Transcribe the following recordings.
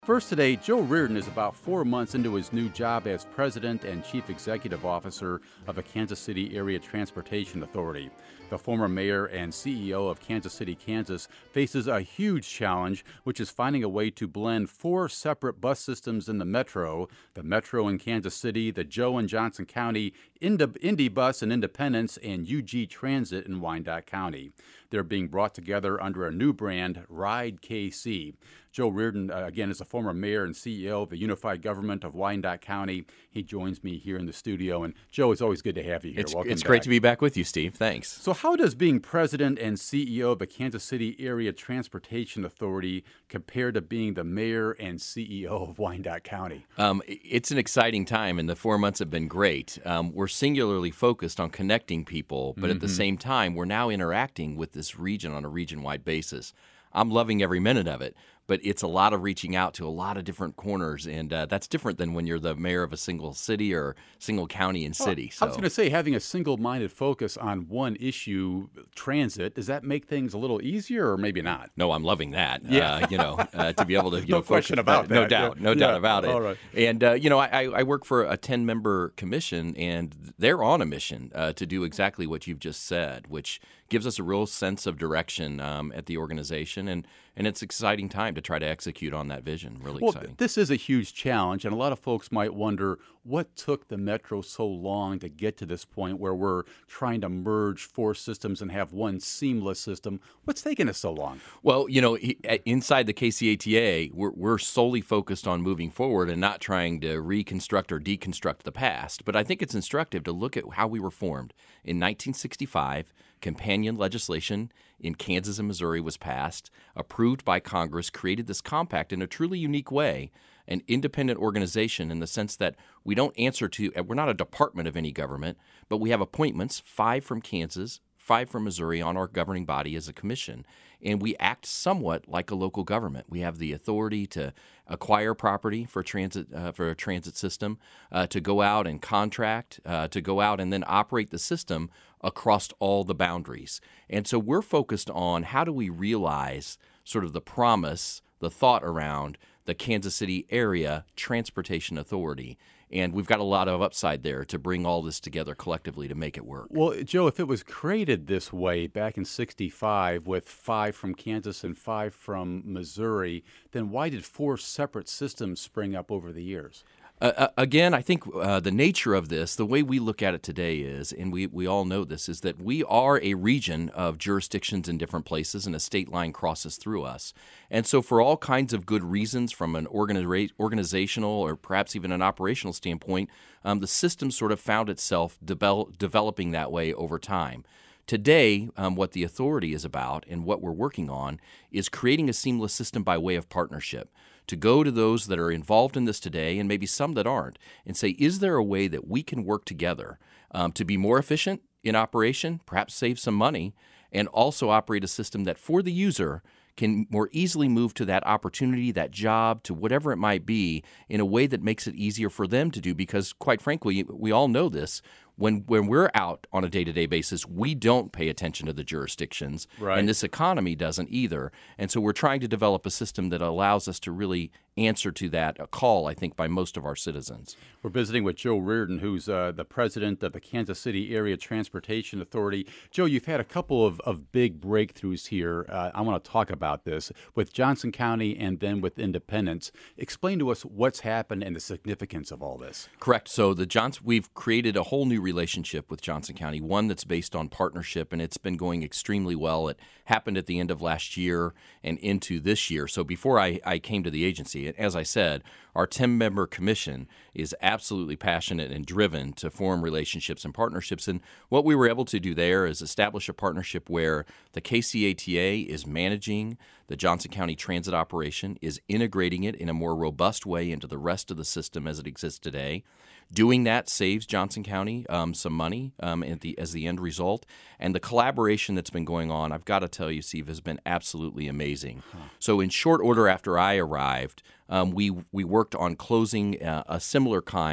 First today, Joe Reardon is about 4 months into his new job as President and Chief Executive Officer of the Kansas City Area Transportation Authority. The former mayor and CEO of Kansas City, Kansas, faces a huge challenge, which is finding a way to blend 4 separate bus systems in the Metro in Kansas City, the Joe and Johnson County, Indy Bus and Independence, and UG Transit in Wyandotte County. They're being brought together under a new brand, Ride KC. Joe Reardon, again, is a former mayor and CEO of the Unified Government of Wyandotte County. He joins me here in the studio. And Joe, it's always good to have you here. Welcome It's back. great to be back with you, Steve. Thanks. So how does being president and CEO of the Kansas City Area Transportation Authority compare to being the mayor and CEO of Wyandotte County? It's an exciting time, and the 4 months have been great. We're singularly focused on connecting people, but at the same time, we're now interacting with this region on a region-wide basis. I'm loving every minute of it, but it's a lot of reaching out to a lot of different corners, and that's different than when you're the mayor of a single city or single county and city. I was going to say, having a single-minded focus on one issue, transit, does that make things a little easier or maybe not? No, I'm loving that. Yeah. To be able to No question about that. No doubt, no doubt about it. All right. And I work for a 10-member commission, and they're on a mission to do exactly what you've just said, which gives us a real sense of direction at the organization, and it's an exciting time to try to execute on that vision. Really exciting. This is a huge challenge, and a lot of folks might wonder what took the Metro so long to get to this point where we're trying to merge 4 systems and have one seamless system. What's taking us so long? Well, inside the KCATA, we're solely focused on moving forward and not trying to reconstruct or deconstruct the past. But I think it's instructive to look at how we were formed. In 1965, companion legislation in Kansas and Missouri was passed, approved by Congress, created this compact in a truly unique way, an independent organization in the sense that we don't answer to, we're not a department of any government, but we have appointments, 5 from Kansas, 5 from Missouri on our governing body as a commission. And we act somewhat like a local government. We have the authority to acquire property for a transit system, to go out and contract, to go out and then operate the system across all the boundaries. And so we're focused on how do we realize sort of the promise, the thought around the Kansas City Area Transportation Authority. And we've got a lot of upside there to bring all this together collectively to make it work. Well, Joe, if it was created this way back in 65 with 5 from Kansas and 5 from Missouri, then why did 4 separate systems spring up over the years? Again, I think the nature of this, the way we look at it today is, and we all know this, is that we are a region of jurisdictions in different places, and a state line crosses through us. And so for all kinds of good reasons, from an organizational or perhaps even an operational standpoint, the system sort of found itself developing that way over time. Today, what the authority is about and what we're working on is creating a seamless system by way of partnership, to go to those that are involved in this today and maybe some that aren't and say, is there a way that we can work together to be more efficient in operation, perhaps save some money, and also operate a system that for the user can more easily move to that opportunity, that job, to whatever it might be, in a way that makes it easier for them to do. Because quite frankly, we all know this, when we're out on a day-to-day basis, we don't pay attention to the jurisdictions, right. And this economy doesn't either. And so we're trying to develop a system that allows us to really answer to that call, I think, by most of our citizens. We're visiting with Joe Reardon, who's the president of the Kansas City Area Transportation Authority. Joe, you've had a couple of big breakthroughs here. I want to talk about this with Johnson County and then with Independence. Explain to us what's happened and the significance of all this. Correct. So we've created a whole new relationship with Johnson County, one that's based on partnership, and it's been going extremely well. It happened at the end of last year and into this year. So before I came to the agency, as I said, our 10-member commission is absolutely passionate and driven to form relationships and partnerships. And what we were able to do there is establish a partnership where the KCATA is managing the Johnson County transit operation, is integrating it in a more robust way into the rest of the system as it exists today. Doing that saves Johnson County some money as the end result. And the collaboration that's been going on, I've got to tell you, Steve, has been absolutely amazing. So in short order after I arrived, we worked on closing a similar kind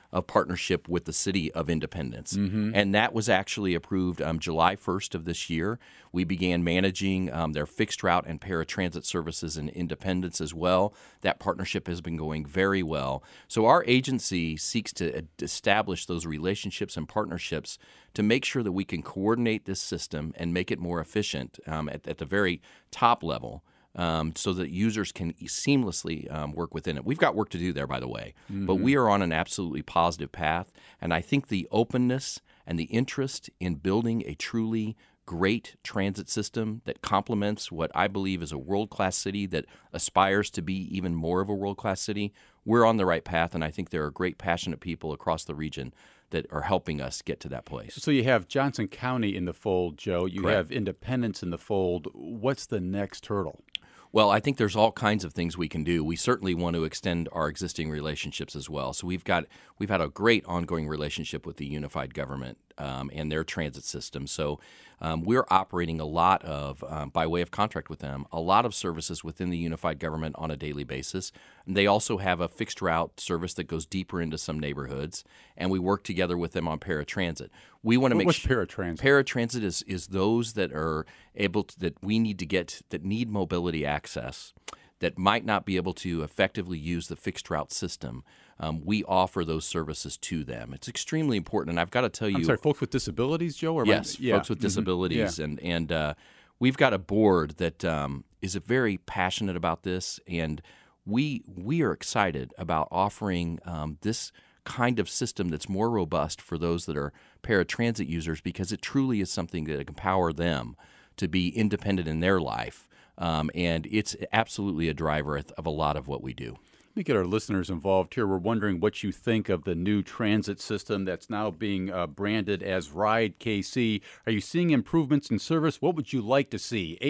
of partnership with the city of Independence. And that was actually approved July 1st of this year. We began managing their fixed route and paratransit services in Independence as well. That partnership has been going very well. So our agency seeks to establish those relationships and partnerships to make sure that we can coordinate this system and make it more efficient at the very top level. So that users can seamlessly work within it. We've got work to do there, by the way, but we are on an absolutely positive path. And I think the openness and the interest in building a truly great transit system that complements what I believe is a world-class city that aspires to be even more of a world-class city, we're on the right path, and I think there are great, passionate people across the region that are helping us get to that place. So you have Johnson County in the fold, Joe. You Correct. have Independence in the fold. What's the next hurdle? Well, I think there's all kinds of things we can do. We certainly want to extend our existing relationships as well. So we've had a great ongoing relationship with the unified government and their transit system. So we're operating a lot of, by way of contract with them, a lot of services within the unified government on a daily basis. And they also have a fixed route service that goes deeper into some neighborhoods, and we work together with them on paratransit. We want to make What's paratransit? Paratransit is those that are able to, that we need to get, that need mobility access, that might not be able to effectively use the fixed route system. We offer those services to them. It's extremely important, and I've got to tell you. I'm sorry, folks with disabilities, Joe? Or yes, folks with disabilities, and we've got a board that is very passionate about this, and we are excited about offering this kind of system that's more robust for those that are paratransit users, because it truly is something that can empower them to be independent in their life. And it's absolutely a driver of a lot of what we do. Let me get our listeners involved here. We're wondering what you think of the new transit system that's now being branded as Ride KC. Are you seeing improvements in service? What would you like to see?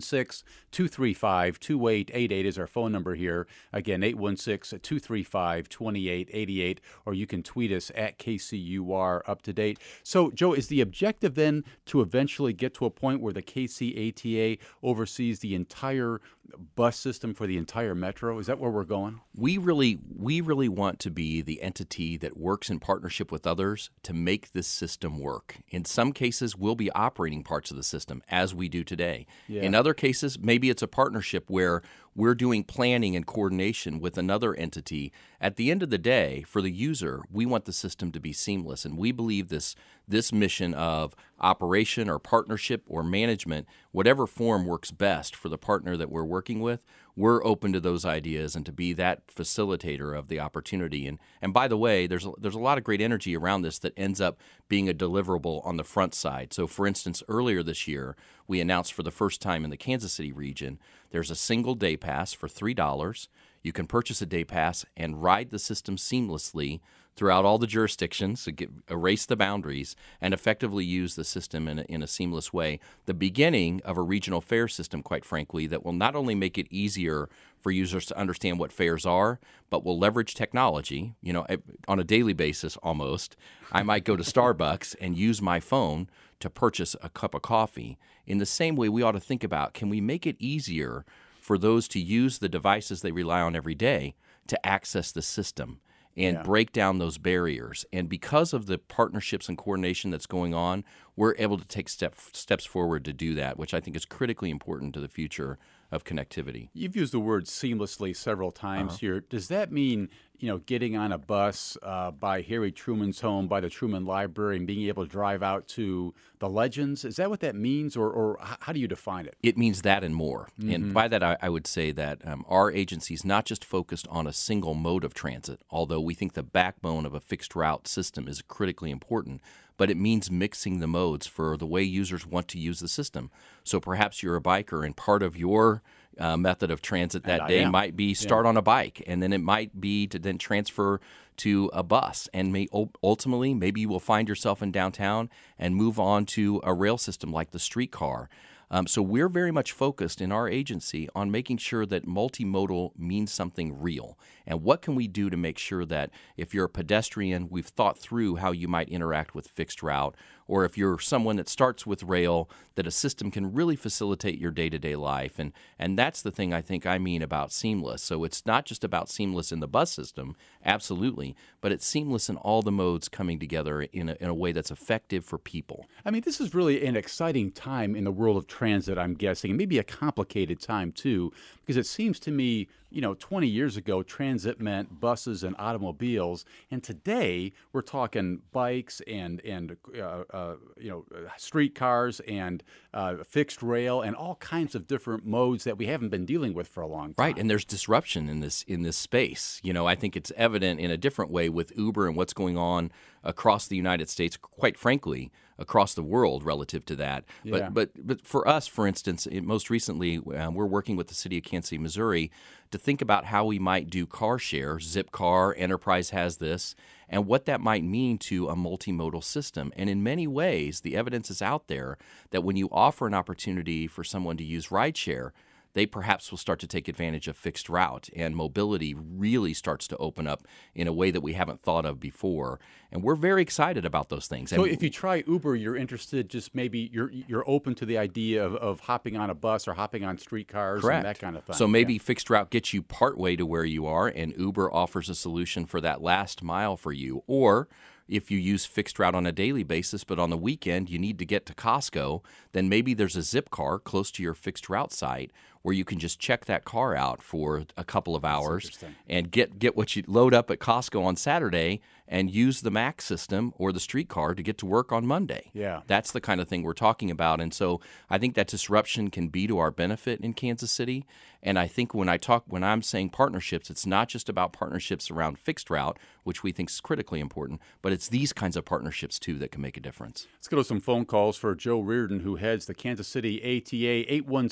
816-235-2888 is our phone number here. Again, 816-235-2888, or you can tweet us at KCUR Up to Date. So, Joe, is the objective then to eventually get to a point where the KCATA oversees the entire bus system for the entire metro? Is that where we're going? We really want to be the entity that works in partnership with others to make this system work. In some cases, we'll be operating parts of the system as we do today. Yeah. In other cases, maybe it's a partnership where we're doing planning and coordination with another entity. At the end of the day, for the user, we want the system to be seamless, and we believe this mission of operation or partnership or management, whatever form works best for the partner that we're working with, we're open to those ideas and to be that facilitator of the opportunity. And by the way, there's a lot of great energy around this that ends up being a deliverable on the front side. So, for instance, earlier this year, we announced for the first time in the Kansas City region, there's a single day pass for $3. You can purchase a day pass and ride the system seamlessly throughout all the jurisdictions, so erase the boundaries, and effectively use the system in a seamless way. The beginning of a regional fare system, quite frankly, that will not only make it easier for users to understand what fares are, but will leverage technology. You know, on a daily basis almost, I might go to Starbucks and use my phone to purchase a cup of coffee. In the same way, we ought to think about, can we make it easier for those to use the devices they rely on every day to access the system and break down those barriers? And because of the partnerships and coordination that's going on, we're able to take steps forward to do that, which I think is critically important to the future of connectivity. You've used the word seamlessly several times here. Does that mean, getting on a bus by Harry Truman's home, by the Truman Library, and being able to drive out to the Legends? Is that what that means, or how do you define it? It means that and more. Mm-hmm. And by that, I would say that our agency is not just focused on a single mode of transit, although we think the backbone of a fixed route system is critically important, but it means mixing the modes for the way users want to use the system. So perhaps you're a biker, and part of your method of transit that day might be start on a bike, and then it might be to then transfer to a bus, and ultimately maybe you will find yourself in downtown and move on to a rail system like the streetcar. So we're very much focused in our agency on making sure that multimodal means something real. And what can we do to make sure that if you're a pedestrian, we've thought through how you might interact with fixed route, or if you're someone that starts with rail, that a system can really facilitate your day-to-day life. And that's the thing I think I mean about seamless. So it's not just about seamless in the bus system, absolutely, but it's seamless in all the modes coming together in a way that's effective for people. I mean, this is really an exciting time in the world of transit, I'm guessing, and maybe a complicated time too, because it seems to me, 20 years ago, transit meant buses and automobiles, and today we're talking bikes and streetcars and fixed rail and all kinds of different modes that we haven't been dealing with for a long time. Right, and there's disruption in this space. I think it's evident in a different way with Uber and what's going on across the United States, quite frankly, across the world relative to that. Yeah. But for us, for instance, most recently, we're working with the city of Kansas City, Missouri, to think about how we might do car share. Zipcar, Enterprise has this, and what that might mean to a multimodal system. And in many ways, the evidence is out there that when you offer an opportunity for someone to use rideshare, they perhaps will start to take advantage of fixed route, and mobility really starts to open up in a way that we haven't thought of before. And we're very excited about those things. So if you try Uber, you're interested, just maybe you're open to the idea of hopping on a bus or hopping on streetcars Correct. And that kind of thing. So maybe fixed route gets you partway to where you are, and Uber offers a solution for that last mile for you. Or if you use fixed route on a daily basis, but on the weekend you need to get to Costco, then maybe there's a Zipcar close to your fixed route site where you can just check that car out for a couple of hours and get what you load up at Costco on Saturday and use the MAX system or the streetcar to get to work on Monday. Yeah. That's the kind of thing we're talking about. And so I think that disruption can be to our benefit in Kansas City. And I think when I'm saying partnerships, it's not just about partnerships around fixed route, which we think is critically important, but it's these kinds of partnerships too that can make a difference. Let's go to some phone calls for Joe Reardon, who heads the Kansas City ATA.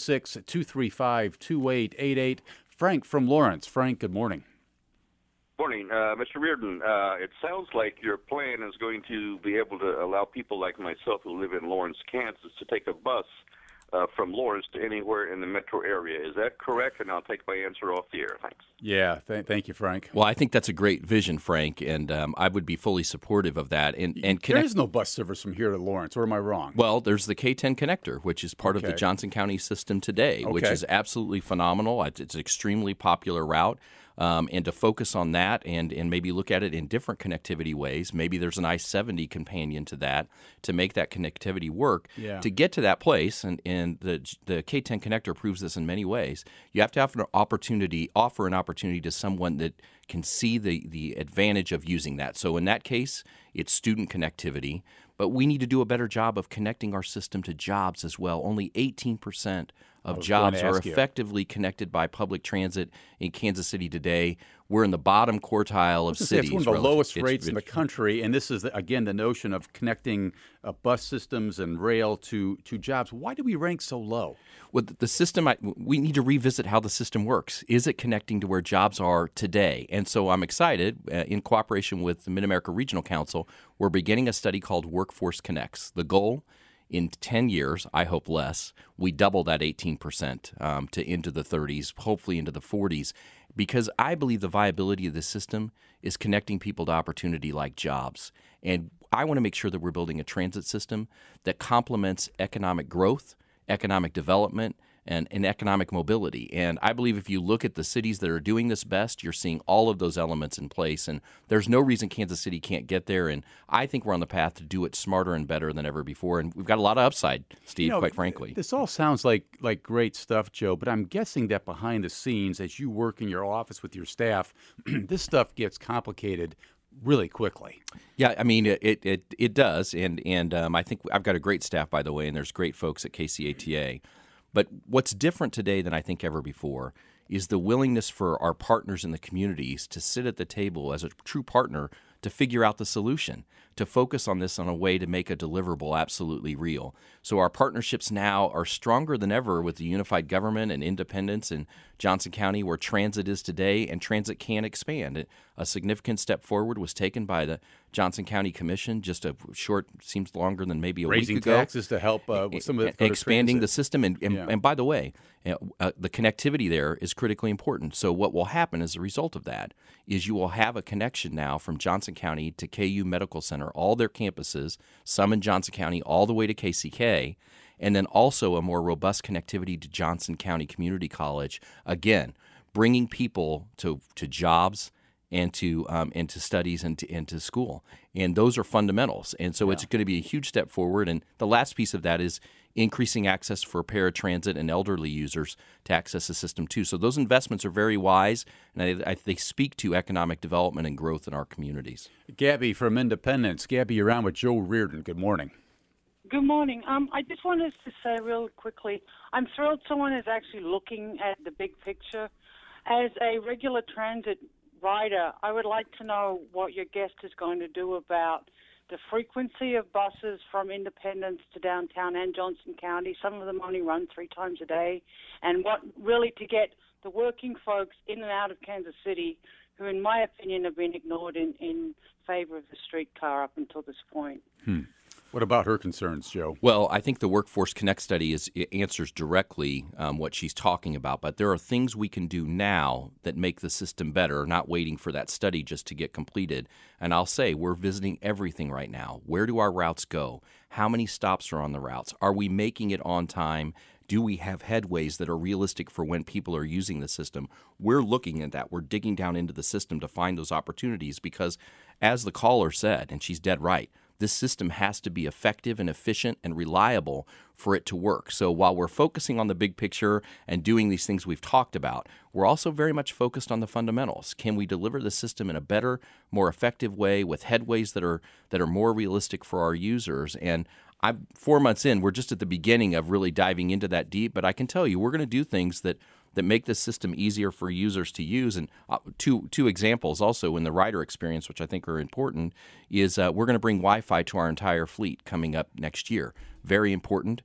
816-235-2888. Frank from Lawrence. Frank, good morning. Morning, Mr. Reardon. It sounds like your plan is going to be able to allow people like myself who live in Lawrence, Kansas, to take a bus from Lawrence to anywhere in the metro area. Is that correct? And I'll take my answer off the air. Thanks. Yeah, thank you, Frank. Well, I think that's a great vision, Frank, and I would be fully supportive of that. There is no bus service from here to Lawrence, or am I wrong? Well, there's the K10 connector, which is part of the Johnson County system today, which is absolutely phenomenal. It's an extremely popular route. And to focus on that and maybe look at it in different connectivity ways. Maybe there's an I-70 companion to that to make that connectivity work. Yeah. To get to that place, and the K10 connector proves this in many ways, you have to have offer an opportunity to someone that can see the advantage of using that. So in that case, it's student connectivity, but we need to do a better job of connecting our system to jobs as well. Only 18% of jobs are effectively connected by public transit in Kansas City today. We're in the bottom quartile of cities. It's one of the lowest rates in the country, and this is, again, the notion of connecting bus systems and rail to jobs. Why do we rank so low? Well, the system, we need to revisit how the system works. Is it connecting to where jobs are today? And so I'm excited, in cooperation with the Mid-America Regional Council, we're beginning a study called Workforce Connects. The goal, in 10 years, I hope less, we double that 18% to into the 30s, hopefully into the 40s, because I believe the viability of this system is connecting people to opportunity like jobs. And I want to make sure that we're building a transit system that complements economic growth, economic development, and economic mobility. And I believe if you look at the cities that are doing this best, you're seeing all of those elements in place. And there's no reason Kansas City can't get there. And I think we're on the path to do it smarter and better than ever before. And we've got a lot of upside, Steve, quite frankly. This all sounds like great stuff, Joe, but I'm guessing that behind the scenes, as you work in your office with your staff, this stuff gets complicated really quickly. Yeah, I mean, it does. And I think I've got a great staff, by the way, and there's great folks at KCATA. But what's different today than I think ever before is the willingness for our partners in the communities to sit at the table as a true partner to figure out the solution, to focus on this on a way to make a deliverable absolutely real. So our partnerships now are stronger than ever with the unified government and independence in Johnson County, where transit is today, and transit can expand. A significant step forward was taken by the Johnson County Commission just a short, seems longer than maybe a week ago. Raising taxes to help with some of the expanding transit. the system. And by the way, the connectivity there is critically important. So what will happen as a result of that is you will have a connection now from Johnson County to KU Medical Center, all their campuses, some in Johnson County, all the way to KCK, and then also a more robust connectivity to Johnson County Community College, again, bringing people to jobs and to studies and to school. And those are fundamentals. And so it's going to be a huge step forward. And the last piece of that is increasing access for paratransit and elderly users to access the system too. So those investments are very wise, and they speak to economic development and growth in our communities. Gabby from Independence. Gabby, you're on with Joe Reardon. Good morning. Good morning. I just wanted to say real quickly, I'm thrilled someone is actually looking at the big picture. As a regular transit rider, I would like to know what your guest is going to do about the frequency of buses from Independence to downtown and Johnson County. Some of them only run 3 times a day. And what really to get the working folks in and out of Kansas City, who in my opinion have been ignored in favor of the streetcar up until this point. What about her concerns, Joe? Well, I think the Workforce Connect study answers directly what she's talking about, but there are things we can do now that make the system better, not waiting for that study just to get completed. And I'll say we're visiting everything right now. Where do our routes go? How many stops are on the routes? Are we making it on time? Do we have headways that are realistic for when people are using the system? We're looking at that. We're digging down into the system to find those opportunities because, as the caller said, and she's dead right, this system has to be effective and efficient and reliable for it to work. So while we're focusing on the big picture and doing these things we've talked about, we're also very much focused on the fundamentals. Can we deliver the system in a better, more effective way with headways that are more realistic for our users? And 4 months in, we're just at the beginning of really diving into that deep, but I can tell you we're going to do things that make this system easier for users to use. And two examples also in the rider experience, which I think are important, is we're going to bring Wi-Fi to our entire fleet coming up next year. Very important.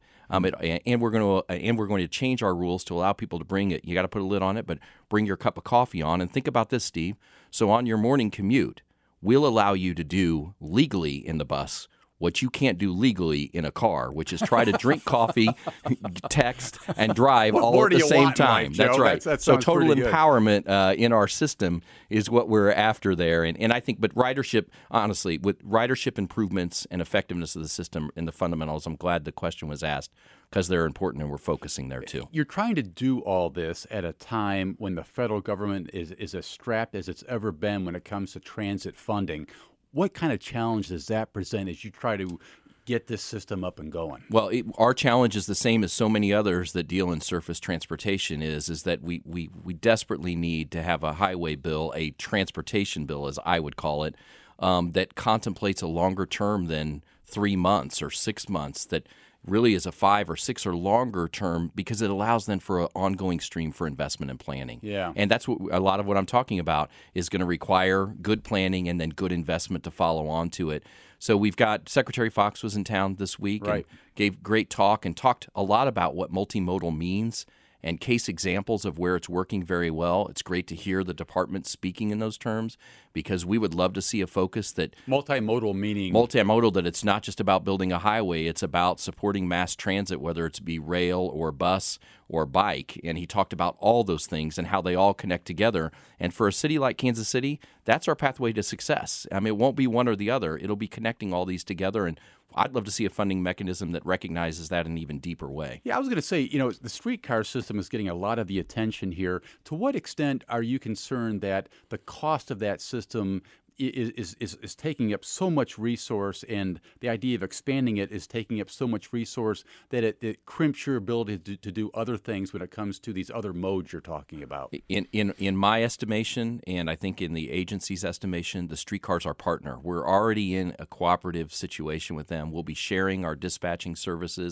And we're going to change our rules to allow people to bring it. You got to put a lid on it, but bring your cup of coffee on. And think about this, Steve. So on your morning commute, we'll allow you to do legally in the bus what you can't do legally in a car, which is try to drink coffee, text, and drive all at the same time. That's right. So total empowerment in our system is what we're after there. And I think, but ridership, honestly, with ridership improvements and effectiveness of the system and the fundamentals, I'm glad the question was asked because they're important and we're focusing there too. You're trying to do all this at a time when the federal government is as strapped as it's ever been when it comes to transit funding. What kind of challenge does that present as you try to get this system up and going? Well, our challenge is the same as so many others that deal in surface transportation is that we desperately need to have a highway bill, a transportation bill, as I would call it, that contemplates a longer term than 3 months or 6 months, that really is a 5 or 6 or longer term because it allows then for an ongoing stream for investment and planning. Yeah. And that's what a lot of what I'm talking about is going to require good planning and then good investment to follow on to it. So we've got Secretary Fox was in town this week and gave great talk and talked a lot about what multimodal means and case examples of where it's working very well. It's great to hear the department speaking in those terms because we would love to see a focus that multimodal meaning that it's not just about building a highway, it's about supporting mass transit, whether it's be rail or bus or bike. And he talked about all those things and how they all connect together. And for a city like Kansas City, that's our pathway to success. I mean, it won't be one or the other. It'll be connecting all these together. And I'd love to see a funding mechanism that recognizes that in an even deeper way. Yeah, I was going to say, the streetcar system is getting a lot of the attention here. To what extent are you concerned that the cost of that system is taking up so much resource, and the idea of expanding it is taking up so much resource that it crimps your ability to do other things when it comes to these other modes you're talking about? In my estimation, and I think in the agency's estimation, the streetcar's our partner. We're already in a cooperative situation with them. We'll be sharing our dispatching services, and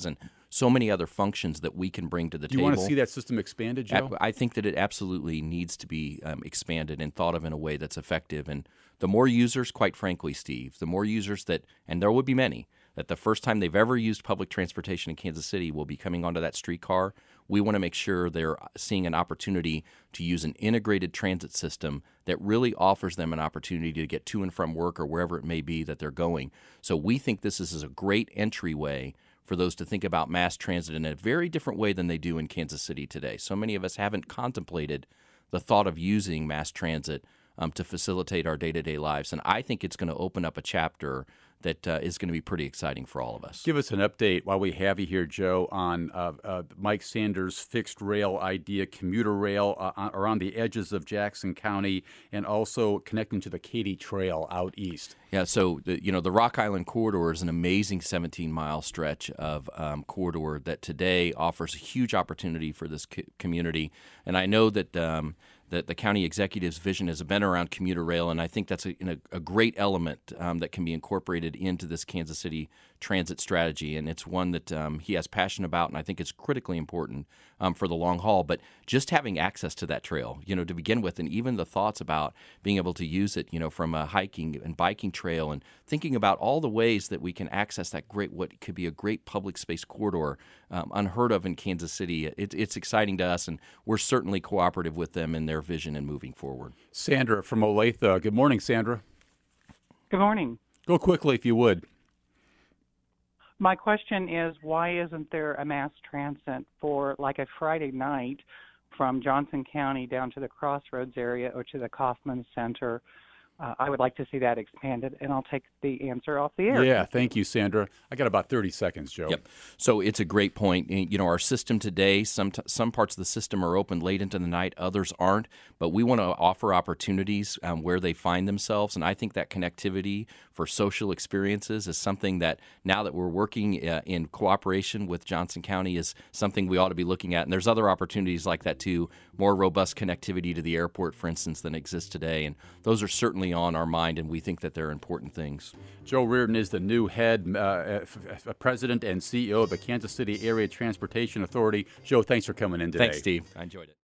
so many other functions that we can bring to the Do you table. want to see that system expanded, Joe? I think that it absolutely needs to be expanded and thought of in a way that's effective. And the more users, quite frankly, Steve, the more users that, and there would be many, that the first time they've ever used public transportation in Kansas City will be coming onto that streetcar. We want to make sure they're seeing an opportunity to use an integrated transit system that really offers them an opportunity to get to and from work or wherever it may be that they're going. So we think this is a great entryway for those to think about mass transit in a very different way than they do in Kansas City today. So many of us haven't contemplated the thought of using mass transit to facilitate our day-to-day lives. And I think it's going to open up a chapter that is going to be pretty exciting for all of us. Give us an update while we have you here, Joe, on Mike Sanders' fixed rail idea, commuter rail around the edges of Jackson County, and also connecting to the Katy Trail out east. Yeah, so the Rock Island Corridor is an amazing 17-mile stretch of corridor that today offers a huge opportunity for this community. And I know that that the county executive's vision has been around commuter rail, and I think that's a great element that can be incorporated into this Kansas City transit strategy, and it's one that he has passion about, and I think it's critically important for the long haul. But just having access to that trail, to begin with, and even the thoughts about being able to use it, from a hiking and biking trail, and thinking about all the ways that we can access that what could be a great public space corridor, unheard of in Kansas City. It's exciting to us, and we're certainly cooperative with them in their vision and moving forward. Sandra from Olathe. Good morning, Sandra. Good morning. Go quickly if you would. My question is, why isn't there a mass transit for like a Friday night from Johnson County down to the Crossroads area or to the Kaufman Center? I would like to see that expanded, and I'll take the answer off the air. Yeah, thank you, Sandra. I got about 30 seconds, Joe. Yep. So it's a great point. Our system today, some parts of the system are open late into the night, others aren't, but we want to offer opportunities where they find themselves, and I think that connectivity for social experiences is something that, now that we're working in cooperation with Johnson County, is something we ought to be looking at. And there's other opportunities like that too, more robust connectivity to the airport, for instance, than exists today, and those are certainly on our mind, and we think that they're important things. Joe Reardon is the new head president and CEO of the Kansas City Area Transportation Authority. Joe, thanks for coming in today. Thanks, Steve. I enjoyed it.